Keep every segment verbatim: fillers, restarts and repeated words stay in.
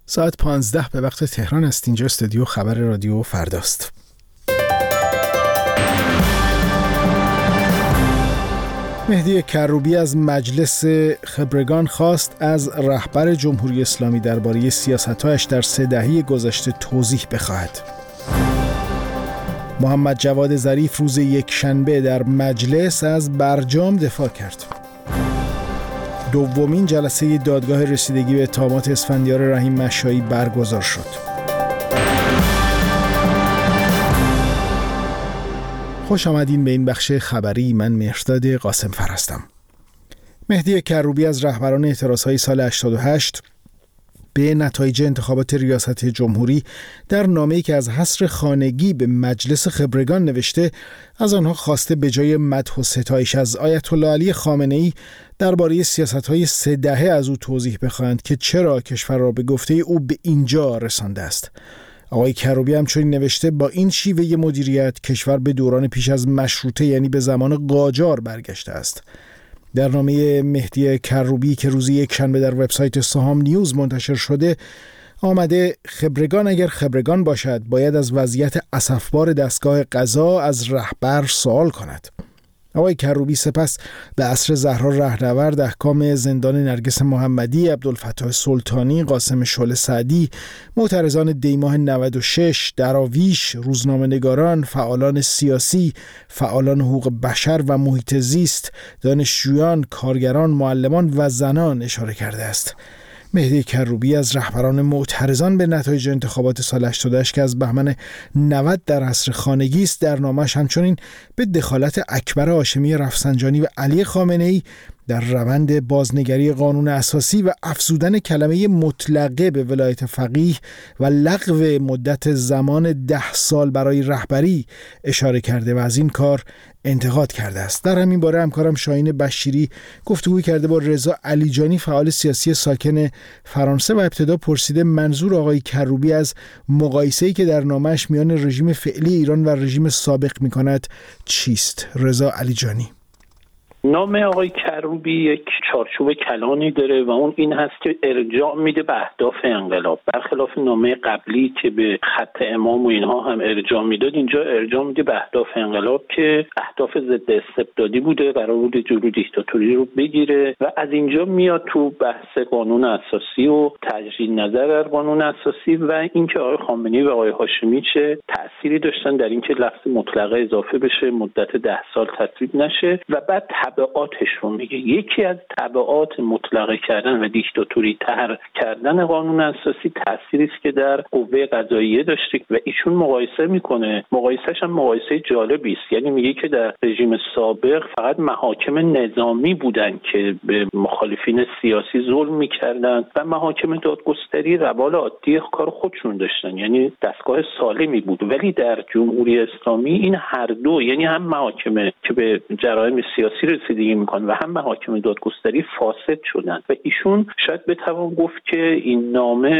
ساعت پانزده به وقت تهران است. اینجا استودیو خبر رادیو فرداست. مهدی کروبی از مجلس خبرگان خواست از رهبر جمهوری اسلامی درباره سیاست‌هایش در سه دهه گذشته توضیح بخواهد. محمد جواد ظریف روز یکشنبه در مجلس از برجام دفاع کرد. دومین جلسه دادگاه رسیدگی به اتهامات اسفندیار رحیم مشایی برگزار شد. خوش آمدین به این بخش خبری. من مهرداد قاسمفر هستم. مهدی کروبی از رهبران اعتراضهای سال هشتاد و هشت به نتایج انتخابات ریاست جمهوری در نامه‌ای که از حصر خانگی به مجلس خبرگان نوشته، از آنها خواسته به جای مدح و ستایش از آیت الله علی خامنه‌ای درباره سیاست‌های سه دهه از او توضیح بخواهند که چرا کشور را به گفته او به اینجا رسانده است. آقای کروبی همچنین نوشته با این شیوه مدیریت کشور به دوران پیش از مشروطه یعنی به زمان قاجار برگشته است. در نامه مهدی کروبی که روز یکشنبه در وبسایت سهام نیوز منتشر شده آمده خبرگان اگر خبرگان باشد باید از وضعیت اسفبار دستگاه قضا از رهبر سوال کند. آقای کروبی سپس به عصر زهرا رهنورد، احکام زندان نرگس محمدی، عبدالفتاح سلطانی، قاسم شعله سعدی، معترضان دیماه نود و شش، دراویش، روزنامه‌نگاران، فعالان سیاسی، فعالان حقوق بشر و محیط زیست، دانشجویان، کارگران، معلمان و زنان اشاره کرده است. مهدی کروبی از رهبران معترضان به نتایج انتخابات سال هشتاد و هشت که از بهمن نود در عصر خانگی است، در نامش همچنین به دخالت اکبر هاشمی رفسنجانی و علی خامنه‌ای در روند بازنگری قانون اساسی و افزودن کلمه مطلقه به ولایت فقیه و لغو مدت زمان ده سال برای رهبری اشاره کرده و از این کار انتقاد کرده است. در همین باره همکارم شاهین بشیری گفتگو کرده با رضا علیجانی، فعال سیاسی ساکن فرانسه، و ابتدا پرسیده منظور آقای کروبی از مقایسه‌ای که در نامش میان رژیم فعلی ایران و رژیم سابق می‌کند چیست؟ رضا علیجانی: نام آقای کروبی یک چارچوب کلانی داره و اون این هست که ارجاع میده به اهداف انقلاب، برخلاف نامه قبلی که به خط امام و اینها هم ارجاع میداد. اینجا ارجاع میده به اهداف انقلاب که اهداف ضد استبدادی بوده، قرار بوده جلوی دیکتاتوری رو بگیره و از اینجا میاد تو بحث قانون اساسی و تجدید نظر در قانون اساسی و اینکه آقای خامنه‌ای و آقای هاشمی چه تأثیری داشتن در اینکه لفظ مطلقه اضافه بشه، مدت ده سال تطبیق نشه و بعد تبعاتش رو میگه. یکی از تبعات مطلقه کردن و دیکتاتوری تر کردن قانون اساسی تأثیری است که در قوه قضاییه داشته و ایشون مقایسه میکنه. مقایسهش هم مقایسه جالبی است، یعنی میگه که در رژیم سابق فقط محاکم نظامی بودن که به مخالفین سیاسی ظلم میکردن و محاکم دادگستری روال عادی کار خودشون داشتن، یعنی دستگاه سالمی بود. ولی در جمهوری اسلامی این هر دو، یعنی هم محاکم که به جرایم سیاسی رسیدگی میکنن و هم محاکم دادگستری فاسد شدن و ایشون شاید بتوان گفت که این نامه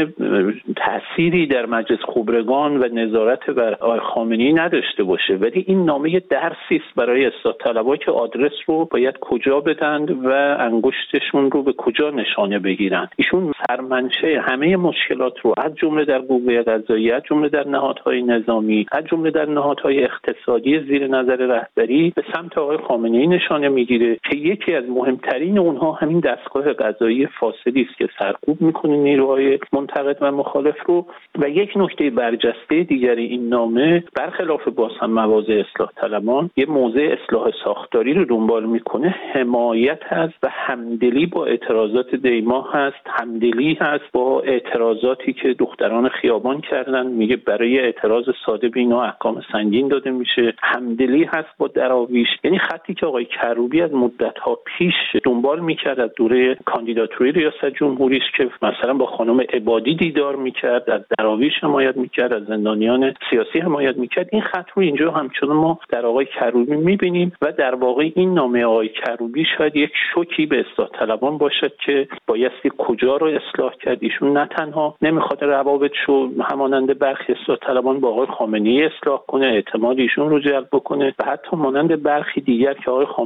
تأثیری در مجلس خبرگان و نظارت بر آقای خامنه‌ای نداشته باشه، ولی این نامه درسی است برای اصلاح طلبها که آدرس رو باید کجا بدند و انگشتشون رو به کجا نشانه بگیرن. ایشون سرمنشه همه مشکلات رو از جمله در قوه قضاییه، از جمله در نهادهای نظامی، از جمله در نهادهای اقتصادی زیر نظر رهبری به سمت آقای خامنه‌ای نشانه میگیره که یکی از مهمترین اونها همین دستگاه قضایی فاسدی است که سرکوب میکنه نیروهای منتقد و مخالف رو. و یک نکته برجسته دیگر این نامه برخلاف باز هم مواضع اصلاح طلبان یه موضع اصلاح ساختاری رو دنبال میکنه، حمایت هست و همدلی با اعتراضات دیماه هست، همدلی هست با اعتراضاتی که دختران خیابان کردن، میگه برای اعتراض ساده به اینا احکام سنگین داده میشه، همدلی هست با دراویش. یعنی خطی که آقای کروبی از مدت‌ها پیش دنبال می‌کرد از دوره کاندیداتوری ریاست جمهوری است که مثلا با خانم عبادی دیدار می‌کرد، از دراویش حمایت می‌کرد، از زندانیان سیاسی حمایت می‌کرد. این خط رو اینجا همچنان ما در آقای کروبی می‌بینیم و در واقع این نامه آقای کروبی شاید یک شوکی به اصلاح طلبان باشد که بایستی کجا رو اصلاح کرد. ایشون نه تنها نمی‌خواد روابطشو همانند برخی اصلاح طلبان با آقای خامنه‌ای اصلاح کنه، اعتماد ایشون رو جلب بکنه و حتی مانند برخی دیگر که آقای خامنه‌ای رو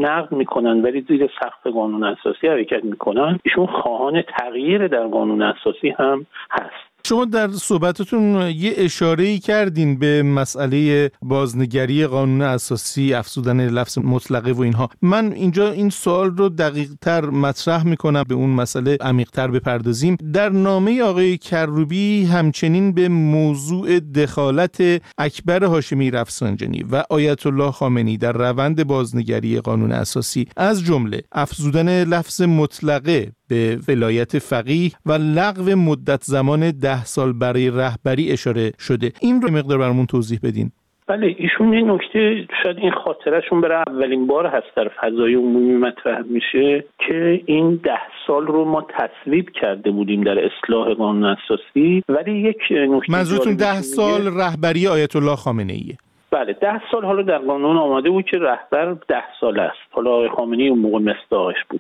نقد میکنن ولی زیر سقف قانون اساسی حرکت میکنن، ایشون خواهان تغییر در قانون اساسی هم هست. شما در صحبتتون یه اشاره‌ای کردین به مسئله بازنگری قانون اساسی، افزودن لفظ مطلقه و اینها. من اینجا این سوال رو دقیق‌تر مطرح میکنم، به اون مسئله عمیق‌تر بپردازیم. در نامه آقای کروبی همچنین به موضوع دخالت اکبر هاشمی رفسنجانی و آیت الله خامنه‌ای در روند بازنگری قانون اساسی، از جمله افزودن لفظ مطلقه به ولایت فقیه و لغو مدت زمان ده سال برای رهبری اشاره شده. این رو مقدار برامون توضیح بدین. بله، ایشون یه نکته، شاید این خاطرشون برای اولین بار هست در فضای عمومی مطرح میشه که این ده سال رو ما تصویب کرده بودیم در اصلاح قانون اساسی، ولی یک نکته منظورتون ده سال رهبری آیت الله خامنه‌ایه؟ بله، ده سال حالا در قانون آماده بود که رهبر ده سال است. حالا آقای خامنه‌ای اون موقع مصداقش بود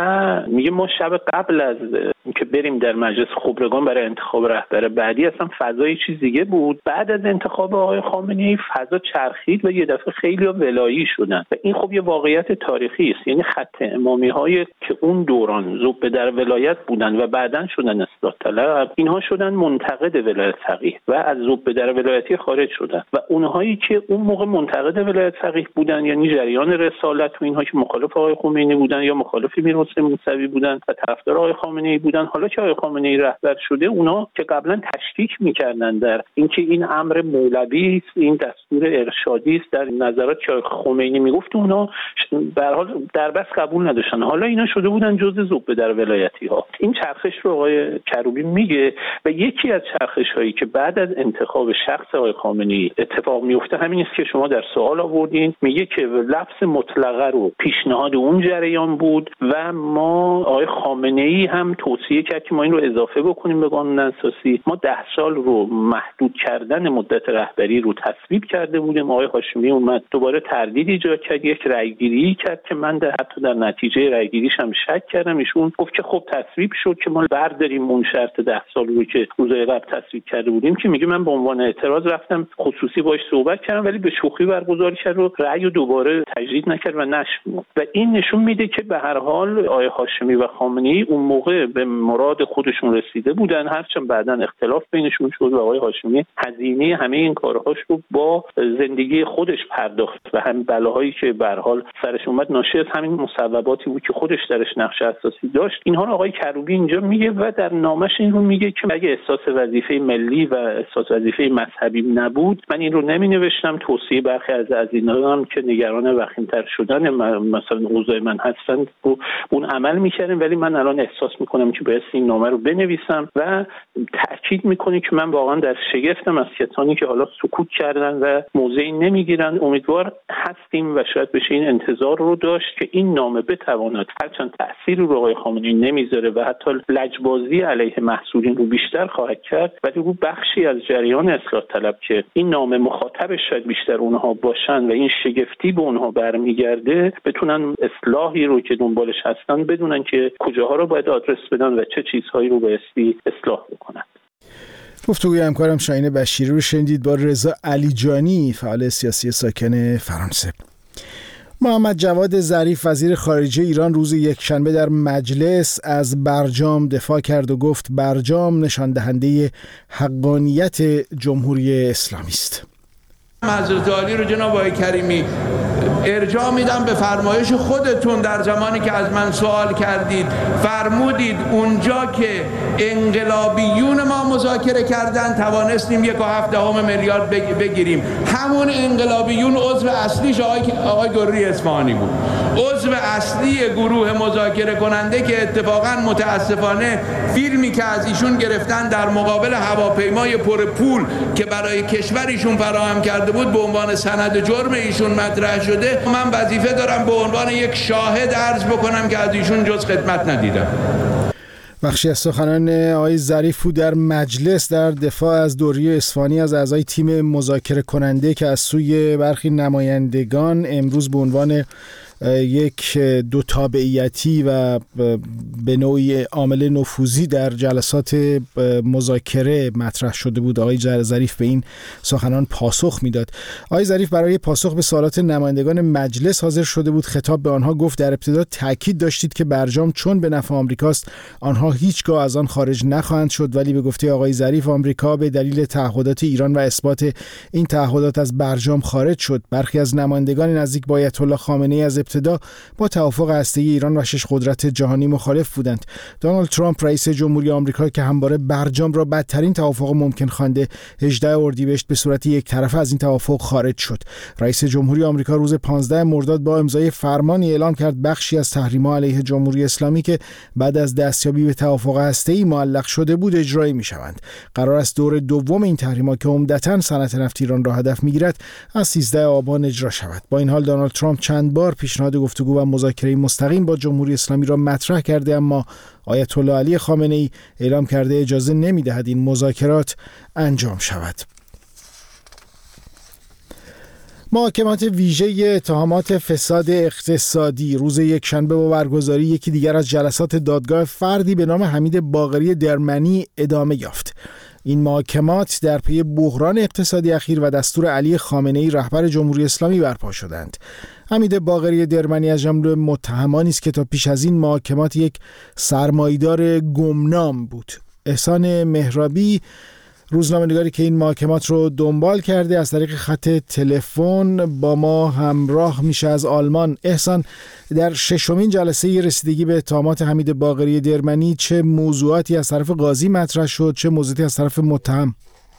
و میگه ما شب قبل از که بریم در مجلس خبرگان برای انتخاب رهبر بعدی اصلا فضای چیز دیگه بود. بعد از انتخاب آقای خامنه‌ای فضا چرخید و یه دفعه خیلی ولایی شدن و این خب یه واقعیت تاریخی است. یعنی خط امامی‌های که اون دوران ذوب در ولایت بودن و بعداً شدن اصلاح طلب، اینها شدن منتقد ولایت فقیه و از ذوب در ولایتی خارج شدن و اونهایی که اون موقع منتقد ولایت فقیه بودن، یعنی جریان رسالت و اینها که مخالف آقای خمینی بودن یا مخالف میرحسین موسوی بودن و طرفدار آقای خامنه‌ای بودن، حالا که آقای خامنه‌ای رهبر شده، اونا که قبلا تشکیک می‌کردن در اینکه این امر مولوی است، این دستور ارشادی است، در نظرات که خمینی میگفت، اونا به هر حال در بس قبول نداشتن. حالا اینا شده بودن جزء ذوب در ولایتی‌ها. این چرخش رو آقای کروبی میگه و یکی از چرخش‌هایی که بعد از انتخاب شخص آقای خامنه‌ای اتفاق میفته همین است که شما در سوال آوردین. میگه که لفظ مطلقه رو پیشنهاد اون جریان بود و ما آقای خامنه‌ای هم توصیه کرد که ما این رو اضافه بکنیم به قانون اساسی. ما ده سال رو محدود کردن مدت رهبری رو تصویب کرده بودیم. آقای هاشمی اومد دوباره تردید ایجاد کرد، یک رأیگیری کرد که من در حتی در نتیجه رأیگیریش هم شک کردم. ایشون گفت که خب تصویب شد که ما برداریم اون شرط ده سال رو که روزهای قبل تصویب کرده بودیم، که میگه من به عنوان اعتراض رفتم خصوصی باهاش صحبت کردم ولی به شوخی برگزار کرد و رأی رو دوباره تجدید نکرد و نشد. و این نشون میده که به هر حال آقای هاشمی و خامنه‌ای اون موقع به مراد خودشون رسیده بودن، هرچند بعداً اختلاف بینشون شد و آقای هاشمی هزینه همه این کارهاش رو با زندگی خودش پرداخت و هم بلاهایی که به هر حال سرش اومد ناشی از همین مصوباتی بود که خودش درش نقش اساسی داشت. اینها رو آقای کروبی اینجا میگه و در نامش این رو میگه که اگه احساس وظیفه ملی و احساس وظیفه مذهبی نبود من این رو نمینوشتم. توصیه برخی از از اینا هم که نگران وخیم‌تر شدن مثلا اوضاع من هستن رو اون عمل میکردم، ولی من الان احساس میکنم که باید این نامه رو بنویسم و تاکید میکنه که من واقعا در شگفتم از کسانی که حالا سکوت کردن و موضعی نمیگیرن. امیدوار هستیم و شاید بشه این انتظار رو داشت که این نامه بتواند هرچند تأثیری رو آقای خامنه‌ای نمیذاره و حتی لجبازی علیه محصولین رو بیشتر خواهد کرد، ولی رو بخشی از جریان اصلاح طلب که این نامه مخاطبش شاید بیشتر اونها باشن و این شگفتی به اونها برمیگرده، بتونن اصلاحی رو که دنبالش هستن بدونن که کجاها رو باید آدرس بدن و چه چیزهایی رو بایستی اصلاح بکنن. گفتگوی همکارم شاهین بشیری رو شنیدید با رضا علیجانی، فعال سیاسی ساکن فرانسه. محمد جواد ظریف وزیر خارجه ایران روز یکشنبه در مجلس از برجام دفاع کرد و گفت برجام نشان دهنده حقانیت جمهوری اسلامی است. حضرت عالی رو جناب آقای کریمی ارجاع میدم به فرمایش خودتون در زمانی که از من سوال کردید، فرمودید اونجا که انقلابیون ما مذاکره کردن توانستیم یک و هفت دهم میلیارد بگیریم. همون انقلابیون عضو اصلیش آقای آقای گروری اصفهانی بود، عضو اصلی گروه مذاکره کننده که اتفاقا متاسفانه فیلمی که از ایشون گرفتن در مقابل هواپیمای پر پول که برای کشوریشون فراهم کرده بود به عنوان سند جرم ایشون مطرح شده. من وظیفه دارم به عنوان یک شاهد عرض بکنم که از ایشون جز خدمت ندیدم. بخشی از سخنان آقای ظریف بود در مجلس در دفاع از دوری اصفهانی از اعضای تیم مذاکره کننده که از سوی برخی نمایندگان امروز به عنوان یک دو تابعیتی و به نوعی عامل نفوذی در جلسات مذاکره مطرح شده بود. آقای ظریف به این سخنان پاسخ میداد. آقای ظریف برای پاسخ به سوالات نمایندگان مجلس حاضر شده بود. خطاب به آنها گفت در ابتدا تاکید داشتید که برجام چون به نفع آمریکاست آنها هیچگاه از آن خارج نخواهند شد، ولی به گفته آقای ظریف آمریکا به دلیل تعهدات ایران و اثبات این تعهدات از برجام خارج شد. برخی از نمایندگان نزدیک با آیت الله خامنه‌ای از ابتدا با توافق هسته‌ای ایران و شش قدرت جهانی مخالف بودند. دونالد ترامپ رئیس جمهوری آمریکا که همواره برجام را بدترین توافق ممکن خوانده، هجدهم اردیبهشت به صورت یک طرفه از این توافق خارج شد. رئیس جمهوری آمریکا روز پانزدهم مرداد با امضای فرمانی اعلام کرد بخشی از تحریم‌ها علیه جمهوری اسلامی که بعد از دستیابی به توافق هسته‌ای معلق شده بود اجرایی می‌شوند. قرار است دور دوم این تحریم‌ها که عمدتاً صنعت نفت ایران را هدف می‌گیرد از سیزدهم آبان اجرا شود. با این حال دونالد ترامپ چند بار پیشنهاد گفتگو و مذاکره مستقیم با جمهوری اسلامی را مطرح کرده، اما آیت الله علی خامنه‌ای اعلام کرده اجازه نمی‌دهد این مذاکرات انجام شود. محاکمات ویژه اتهامات فساد اقتصادی روز یکشنبه با برگزاری یکی دیگر از جلسات دادگاه فردی به نام حمید باقری درمنی ادامه یافت. این محاکمات در پی بحران اقتصادی اخیر و دستور علی خامنه‌ای رهبر جمهوری اسلامی برپا شدند. حمید باقری درمنی از جمله متهمانی است که تا پیش از این محاکمات یک سرمایه‌دار گمنام بود. احسان مهرابی روزنامه‌نگاری که این محاکمات رو دنبال کرده از طریق خط تلفن با ما همراه میشه از آلمان. احسان، در ششمین جلسه رسیدگی به اتهامات حمید باقری درمنی چه موضوعاتی از طرف قاضی مطرح شد، چه موضوعاتی از طرف متهم؟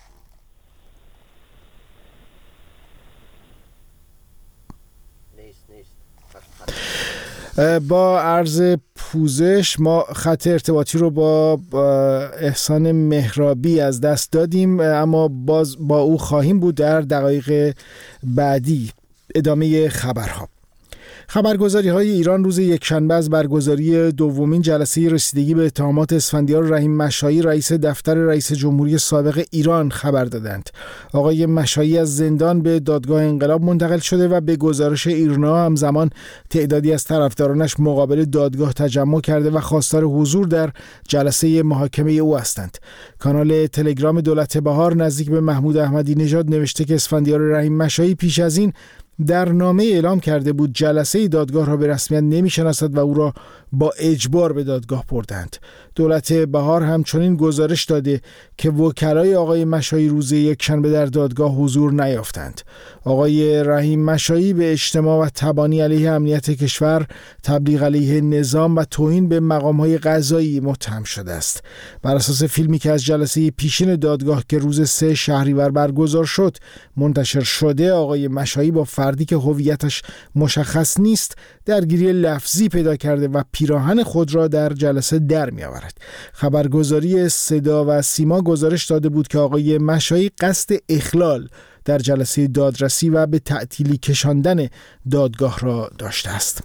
با عرض پوزش ما خط ارتباطی رو با احسان مهرابی از دست دادیم، اما باز با او خواهیم بود در دقایق بعدی. ادامه خبرها. خبرگزاری های ایران روز یکشنبه از برگزاری دومین جلسه رسیدگی به اتهامات اسفندیار رحیم مشایی رئیس دفتر رئیس جمهوری سابق ایران خبر دادند. آقای مشایی از زندان به دادگاه انقلاب منتقل شده و به گزارش ایرنا همزمان تعدادی از طرفدارانش مقابل دادگاه تجمع کرده و خواستار حضور در جلسه محاکمه او هستند. کانال تلگرام دولت بهار نزدیک به محمود احمدی نژاد نوشته که اسفندیار رحیم مشایی پیش از این در نامه اعلام کرده بود جلسه دادگاه را به رسمیت نمی‌شناسد و او را با اجبار به دادگاه بردند. دولت بهار همچنین گزارش داده که وکلای آقای مشایی روز یکشنبه در دادگاه حضور نیافتند. آقای رحیم مشایی به اجتماع و تبانی علیه امنیت کشور، تبلیغ علیه نظام و توهین به مقام‌های قضایی متهم شده است. بر اساس فیلمی که از جلسه پیشین دادگاه که روز سه شهریور برگزار شد منتشر شده، آقای مشایی با فردی که هویتش مشخص نیست درگیری لفظی پیدا کرده و پیراهن خود را در جلسه در می آورد. خبرگزاری صدا و سیما گزارش داده بود که آقای مشایی قصد اخلال در جلسه دادرسی و به تعطیلی کشاندن دادگاه را داشته است.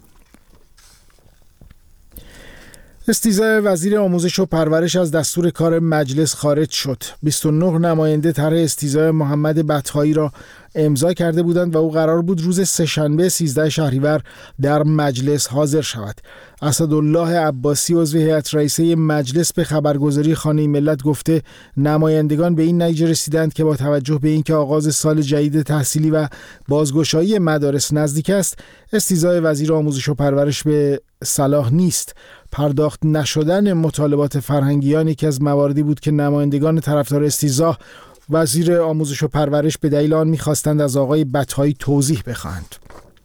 استیضاح وزیر آموزش و پرورش از دستور کار مجلس خارج شد. بیست و نه نماینده طرح استیضاح محمد بطحایی را امضا کرده بودند و او قرار بود روز سه‌شنبه سیزدهم شهریور در مجلس حاضر شود. اسدالله عباسی عضو هیئت رئیسه مجلس به خبرگزاری خانه ملت گفته نمایندگان به این نتیجه رسیدند که با توجه به اینکه آغاز سال جدید تحصیلی و بازگشایی مدارس نزدیک است، استیضاح وزیر آموزش و پرورش به صلاح نیست. پرداخت نشدن مطالبات فرهنگیان یکی از مواردی بود که نمایندگان طرفدار استیضاح وزیر آموزش و پرورش به دلیل آن می‌خواستند از آقای بطحایی توضیح بخواهند.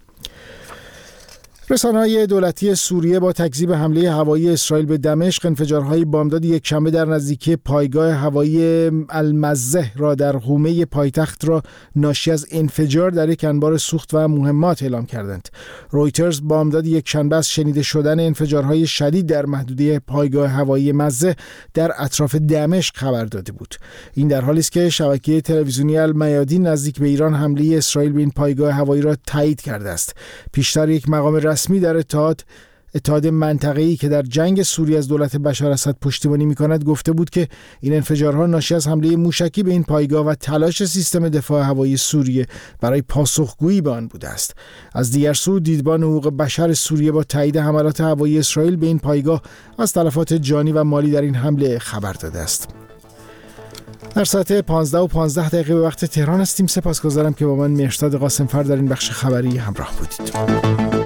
رسانه‌های دولتی سوریه با تکذیب حمله هوایی اسرائیل به دمشق، انفجارهای بامداد یکشنبه در نزدیکی پایگاه هوایی المزه را در حومه پایتخت را ناشی از انفجار در یک انبار سوخت و مهمات اعلام کردند. رویترز بامداد یکشنبه از شنیده شدن انفجارهای شدید در محدوده پایگاه هوایی مزه در اطراف دمشق خبر داده بود. این در حالی است که شبکه تلویزیونی المیادین نزدیک به ایران حمله اسرائیل به این پایگاه هوایی را تایید کرده است. پیشتر یک مقام رسمی در اتحاد اتحاد منطقه‌ای که در جنگ سوریه از دولت بشار اسد پشتیبانی می‌کند گفته بود که این انفجارها ناشی از حمله موشکی به این پایگاه و تلاش سیستم دفاع هوایی سوریه برای پاسخگویی به آن بوده است. از دیگر سو دیدبان حقوق بشر سوریه با تایید حملات هوایی اسرائیل به این پایگاه از تلفات جانی و مالی در این حمله خبر داده است. در ساعت پانزده و پانزده دقیقه به وقت تهران هستیم. سپاسگزارم که با من مهرزاد قاسمفر در این بخش خبری همراه بودید.